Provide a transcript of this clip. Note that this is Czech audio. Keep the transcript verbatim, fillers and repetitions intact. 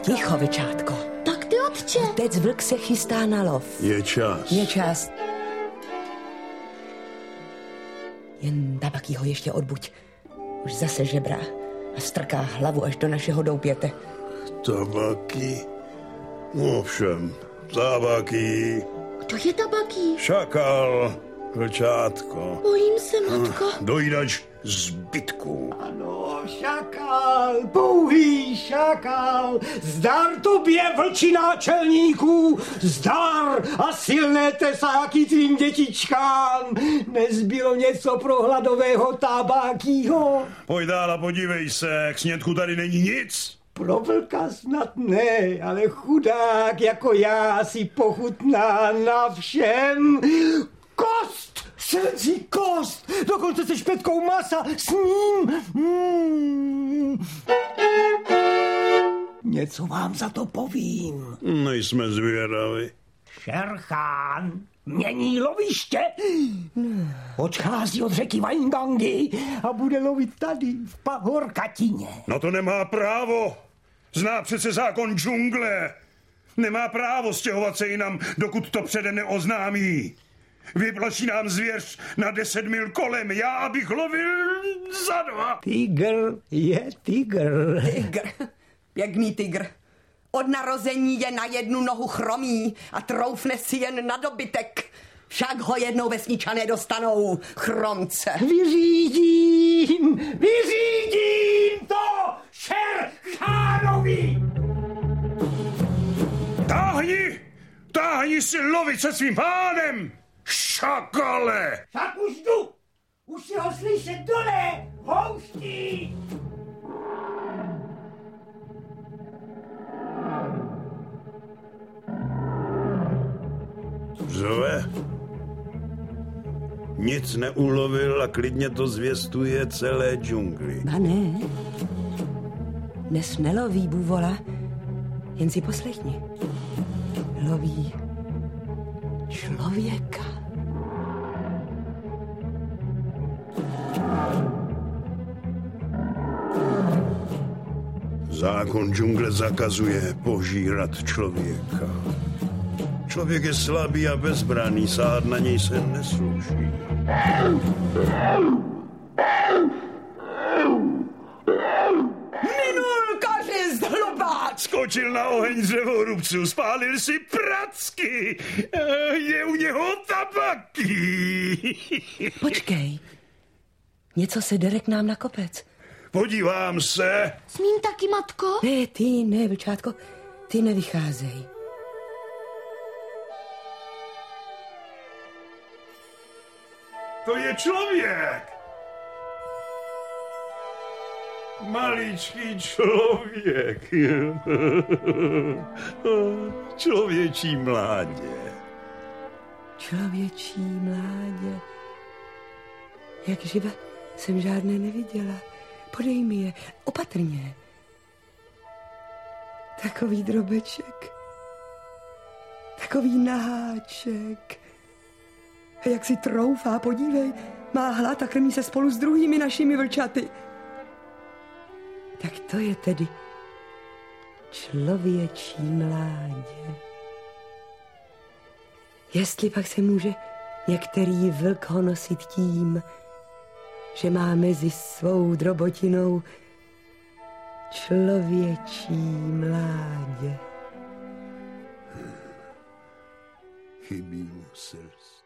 Ticho, vlčátko. Tak ty, otče. Otec vlk se chystá na lov. Je čas. Je čas. Jen Tabakýho ještě odbuď. Už zase žebrá a strká hlavu až do našeho doupěte. Tabaký. Ovšem, Tabaký. Kdo je Tabaký? Šakal, vlčátko. Bojím se, matko. Dojdač zbytků. Ano, šakal, pouhý šakal, zdar tobě, vlči náčelníků, zdar a silné tesáky tvým dětičkám. Nezbylo něco pro hladového Tabakýho? Pojď dál a podívej se, k snědku tady není nic. Pro vlka snad ne, ale chudák jako já si pochutná na všem. Kost! Srdcí kost! Dokonce se špetkou masa s ním! Mm. Něco vám za to povím. Nejsme zvědavi. Šerchán mění loviště. Odchází od řeky Waingangi a bude lovit tady v Pahorkatině. No to nemá právo. Zná přece zákon džungle. Nemá právo stěhovat se jinam, dokud to předem neoznámí. Vyplaší nám zvěř na deset mil kolem, já abych lovil za dva. Tygr je tygr. Tygr. Pěkný tygr. Od narození je na jednu nohu chromý a troufne si jen na dobytek. Však ho jednou vesničané dostanou, chromce. Vyřídím, vyřídím to Šerchánovi. Táhni, táhni si lovit se svým pánem, šakale. Tak už jdu, už si ho slyšet dole, houští. Zve. Nic neulovil a klidně to zvěstuje celé džungli. A ne. Dnes neloví bůvola, jen si poslechni. Loví člověka. Zákon džungle zakazuje požírat člověka. Člověk je slabý a bezbranný, sát na něj se nesluší. Minul kořist, hlupáč! Skočil na oheň dřevorubců, spálil si pracky. Je u něho Tabaký. Počkej. Něco se dere k nám na kopec. Podívám se. Smím taky, matko? Ne, ty ne, vlčátko. Ty nevycházej. To je člověk. Maličký člověk. Člověčí mládě. Člověčí mládě. Jak živa jsem žádné neviděla. Podej mi je, opatrně. Takový drobeček. Takový naháček. A jak si troufá, podívej, má hlad a krmí se spolu s druhými našimi vlčaty. Tak to je tedy člověčí mládě. Jestli pak se může některý vlk ho nosit tím, že má mezi svou drobotinou člověčí mládě. Chybí mu srdce.